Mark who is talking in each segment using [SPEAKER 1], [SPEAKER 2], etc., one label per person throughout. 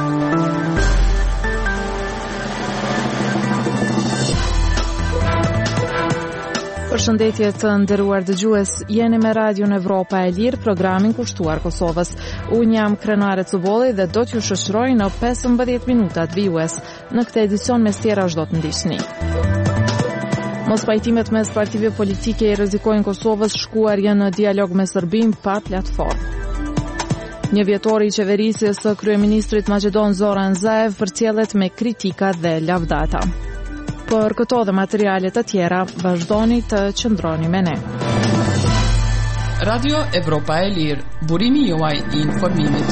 [SPEAKER 1] Përshëndetje të nderuar dëgjues, jeni me Radion Evropa e Lirë, programin kushtuar Kosovës. Unë jam Krenare Cubolli dhe do t'ju shoqëroj në 15 minutat vijues. Në këtë edicion mes tjera është do të ndiqni. Mospajtimet mes partive politike i rrezikojnë Kosovës shkuarje në dialog me Serbinë pa platformë. Një vjetor i qeverisjes së kryeministrit maqedon Zoran Zaev përcjellet me kritika dhe lavdata. Për këto dhe materialet të tjera, vazhdoni të qëndroni me ne.
[SPEAKER 2] Radio Evropa e Lirë, burimi juaj i informimit.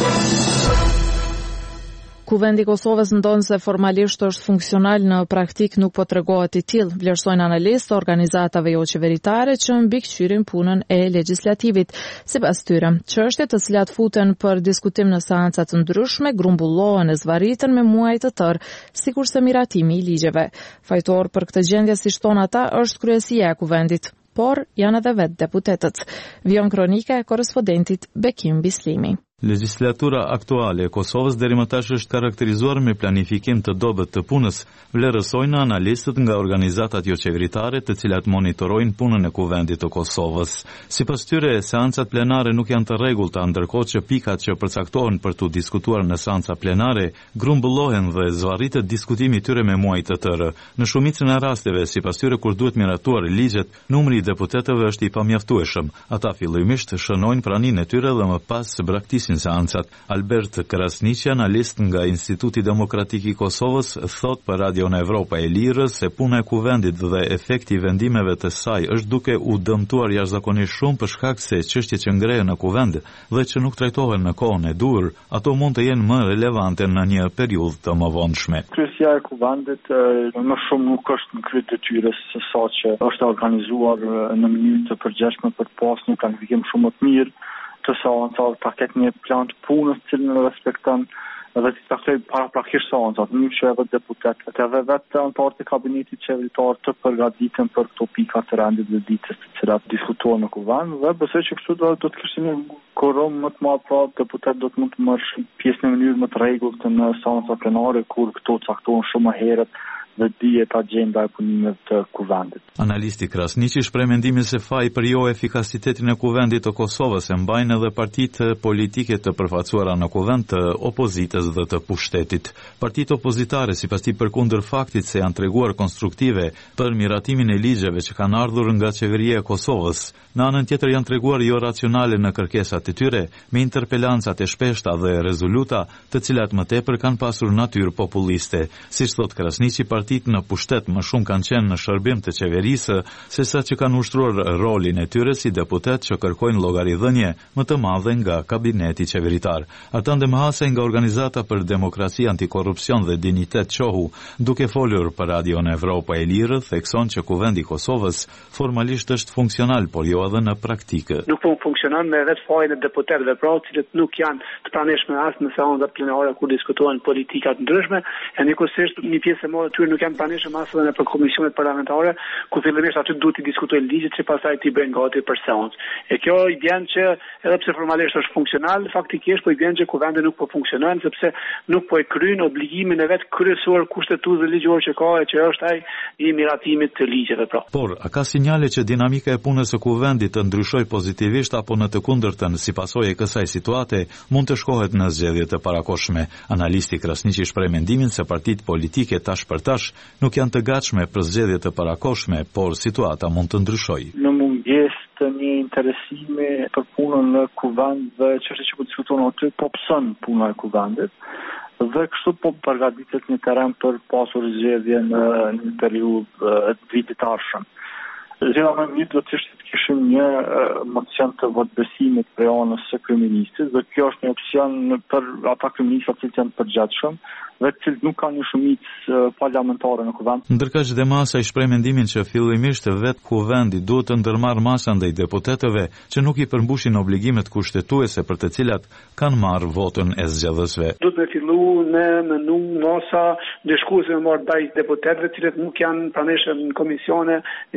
[SPEAKER 1] Kuvendi i Kosovës ndonë se formalisht është funksional, në praktik nuk po tregohet i tillë, vlerësojnë analistë të organizatave jo qeveritare që mbikëqyrin punën e legjislativit. Sipas tyre, çështjet të cilat futen për diskutim në seanca të ndryshme grumbullohen e zvarritën me muaj të tërë, sikurse miratimi i ligjeve. Fajtor për këtë gjendje, si shton ata, është kryesia e kuvendit, por janë edhe vetë deputetët. Vion kronika e korrespondentit Bekim Bislimi.
[SPEAKER 3] Legjislatura aktuale e Kosovës deri më tash është karakterizuar me planifikim të dobët të punës, vlerësojnë analistët nga organizatat jo qeveritare të cilat monitorojnë punën e kuvendit të Kosovës. Sipas tyre, seancat plenare nuk janë të rregullta, ndërkohë që pikat që përcaktohen për të diskutuar në seanca plenare grumbullohen dhe zvarritet diskutimi i tyre me muaj të tërë. Në shumicën e rasteve, sipas tyre, kur duhet miratuar ligjet, numri i deputetëve është i pamjaftueshëm. Ata fillimisht shënojnë praninë e tyre dhe më pas braktisin seancat. Albert Krasniqi, analist nga Instituti Demokratik i Kosovës, thot për Radion Evropa e Lirë se puna e kuvendit dhe efekti i vendimeve të saj është duke u dëmtuar jashtëzakonisht shumë për shkak se çështjet që ngrehen në kuvend dhe që nuk trajtohen në kohën e duhur, ato mund të jenë më relevante në një periudhë të mëvonshme.
[SPEAKER 4] Kryesia e kuvendit më shumë nuk është në krye detyrës se sa që është organizuar në mënyrë të përgjithshme për të pasur një planifikim shumë më të mirë të seancave, ta ketë një plan të punës që në respekton dhe të taktoj paraprakisht seancat, nuk që edhe deputetët edhe vetë anëtarët e kabinetit qeveritar të përgatiten për këto pika të rendit dhe ditës të cilat diskutohen në kuvend, dhe besoj që kështu do të kishte një korum më të madh, pra deputet do të mund të marrë pjesë në mënyrë më të rregullt në seanca plenare kur këto caktohen shumë më herët dhe dihet agjenda e punimeve të kuvendit.
[SPEAKER 3] Analisti Krasniqi shpreh mendimin se faji për jo efikasitetin e kuvendit të Kosovës e mbajnë edhe partitë politike të përfaqësuara në kuvend të opozitës dhe të pushtetit. Partitë opozitare, sipas tij, përkundër faktit se janë treguar konstruktive për miratimin e ligjeve që kanë ardhur nga qeveria e Kosovës, në anën tjetër janë treguar jo racionale në kërkesat e tyre, me interpelancat e shpeshta dhe rezoluta, të cilat më tepër kanë pasur natyrë populiste. Siç thot Krasniqi, partitë në pushtet më shumë kanë qenë në shërbim të qeverisë sesa që kanë ushtruar rolin e tyre si deputet që kërkojnë llogaridhënie më të madhe nga kabineti qeveritar. Ata ndërmëhase nga Organizata për Demokraci, Antikorrupsion dhe Dinjitet qohu, duke folur për Radion Evropa e Lirë, thekson që kuvendi i Kosovës formalisht është funksional, por jo edhe në praktikë.
[SPEAKER 5] Nuk funksionon me vetë fajin e deputetëve, pra, cilët nuk janë të pranishme as në seancat plenare kur diskutohen politika të ndryshme, e njëkohësisht një pjesë e madhe tyre nuk janë pranishëm as edhe në komisionet parlamentare, ku fillimisht aty duhet të diskutojnë ligjet që pastaj ti bëjnë gati për seancë. E kjo i bën që edhe pse formalisht është funksional, faktikisht po i bën që kuvendi nuk po funksionon sepse nuk po e kryen obligimin e vet kryesor kushtetues dhe ligjor që ka, që është ai i miratimit të ligjeve, pra.
[SPEAKER 3] Por a ka sinjale që dinamika e punës së kuvendit të ndryshojë pozitivisht apo në të kundërtën si pasojë e kësaj situate mund të shkohet në zgjedhje të parakohshme? Analisti Krasniqi shpreh mendimin se partitë politike tash për tash nuk janë të gatshme për zgjedhje të parakohshme, por situata mund të ndryshojë.
[SPEAKER 4] Në mungesë të një interesimi për punën në kuvend dhe çështja që po diskutohen aty, po pson puna e kuvendit dhe kështu po përgatitet një terren për pasur zgjedhje në një periudhë të vitit të ardhshëm. Gjëra më mirë do të ishte të kishim një mocion të votbesimit prej anës së kryeministit, dhe kjo është një opsion për ata kryeministra që janë përgjithshëm dhe të cilët nuk kanë një shumicë parlamentare në kuvend.
[SPEAKER 3] Ndërkaq dhe masa i shpreh mendimin që fillimisht vetë kuvendi duhet të ndërmarrë masa ndaj deputetëve që nuk i përmbushin obligimet kushtetuese për të cilat kanë marrë votën e zgjedhësve.
[SPEAKER 5] Duhet të fillu në menu masa ndeshkuese me marrë ndaj deputetëve të cilët nuk janë pranishëm në komisione, njëkohësisht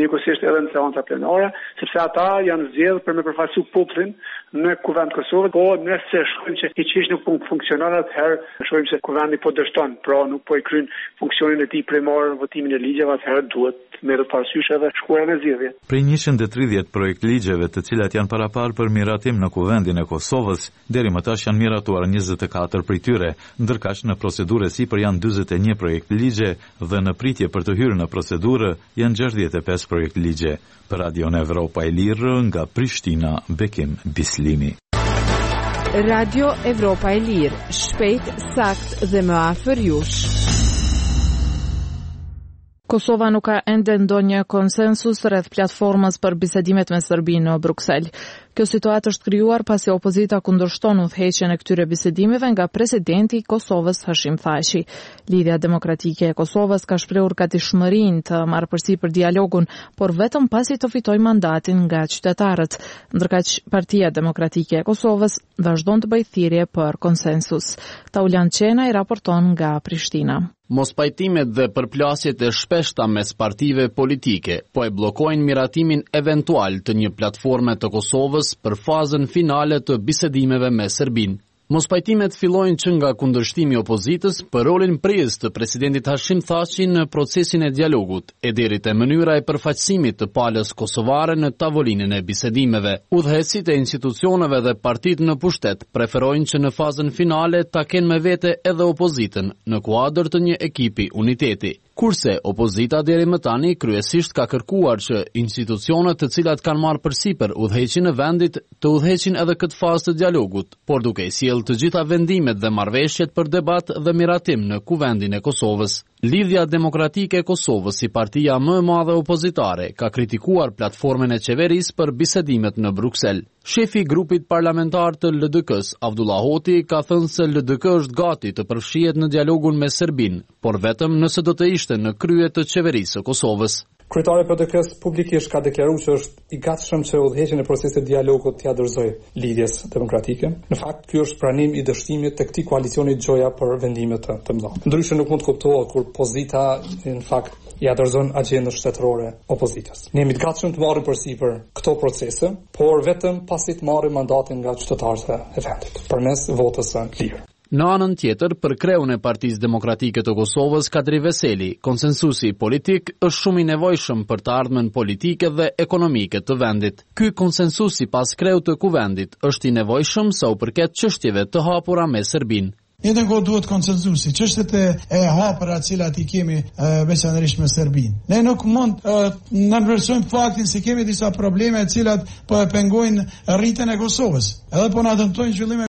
[SPEAKER 5] edhe në seanca plenare, sepse ata janë zgjedhur për me përfaqësu popullin në Kuvend Kosovë, po nëse shkojmë që i qish nuk funksionon atëherë, shojmë se kuvendi po dështon, pra nuk po i kryen funksionin e tij primar në votimin e ligjeve, atëherë duhet merret parasysh edhe shkruajtja e zgjedhjeve.
[SPEAKER 3] Prej 130 projekt ligjeve të cilat janë paraparë për miratim në Kuvendin e Kosovës, deri më tash janë miratuar 24 prej tyre, ndërkaq në procedurë sipër janë 41 projekt ligje dhe në pritje për të hyrë në procedurë janë 65 projekt ligje. Për Radio Evropa e Lirë nga Prishtina, Bekim Bislimi.
[SPEAKER 6] Radio Evropa e Lirë, shpejt, sakt dhe më afër jush.
[SPEAKER 1] Kosova nuk ka ende ndonjë konsensus rreth platformës për bisedimet me Serbinë në Bruksel. Kjo situatë është krijuar pasi opozita kundërshton udhëheqjen e këtyre bisedimeve nga presidenti i Kosovës Hashim Thaçi. Lidhja Demokratike e Kosovës ka shprehur gatishmërinë të marrë përsipër dialogun, por vetëm pasi të fitojë mandatin nga qytetarët, ndërkaq Partia Demokratike e Kosovës vazhdon të bëjë thirrje për konsensus. Taulan Qena i raporton nga Prishtina.
[SPEAKER 7] Mospajtimet dhe përplasjet e shpeshta mes partive politike po e bllokojnë miratimin eventual të një platforme të Kosovës për fazën finale të bisedimeve me Serbinë. Mospajtimet fillojnë që nga kundërshtimi i opozitës për rolin prejës të presidentit Hashim Thaçi në procesin e dialogut, e deri te mënyra e përfaqësimit të palës kosovare në tavolinën e bisedimeve. Udhëheqësit e institucioneve dhe partitë në pushtet preferojnë që në fazën finale ta kenë me vete edhe opozitën në kuadër të një ekipi uniteti. Kurse opozita deri më tani kryesisht ka kërkuar që institucionet të cilat kanë marrë përsipër udhëheqjen e vendit të udhëheqin edhe këtë fazë të dialogut, por duke i sjellë të gjitha vendimet dhe marrëveshjet për debat dhe miratim në Kuvendin e Kosovës. Lidhja Demokratike e Kosovës, si partia më e madhe opozitare, ka kritikuar platformën e qeverisë për bisedimet në Bruksel. Shefi i grupit parlamentar të LDK-s, Abdullah Hoti, ka thënë se LDK është gati të përfshihet në dialogun me Serbinë, por vetëm nëse do të ishte në krye të qeverisë së Kosovës.
[SPEAKER 8] Kryetari i PDK-s publikisht ka deklaruar që është i gatshëm që udhëheqjen e procesit të dialogut t'ia dorëzojë Lidhjes Demokratike. Në fakt, ky është pranim i dështimit të këtij koalicioni gjoja për vendime të mëdha. Ndryshe nuk mund të kuptohet kur pozita në fakt ja dorëzon agjendën shtetërore opozitës. Ne jemi të gatshëm të marrim përsipër këto procese, por vetëm pasi të marrim mandatin nga qytetarët e vendit, përmes votës së lirë.
[SPEAKER 7] Në anën tjetër, për kreun e Partisë Demokratike të Kosovës, Kadri Veseli, konsensusi politik është shumë i nevojshëm për të ardhmen politike dhe ekonomike të vendit. Ky konsensus sipas kreut të kuvendit është i nevojshëm sa u përket çështjeve të hapura me Serbinë.
[SPEAKER 9] Njëtën kohë duhet konsensusi, çështjet e hapura të cilat i kemi veçanërisht me Serbinë. Ne nuk mund na vlerësojmë faktin se kemi disa probleme të cilat po e pengojnë rritjen e Kosovës. Edhe po na dëmtojnë zhvillime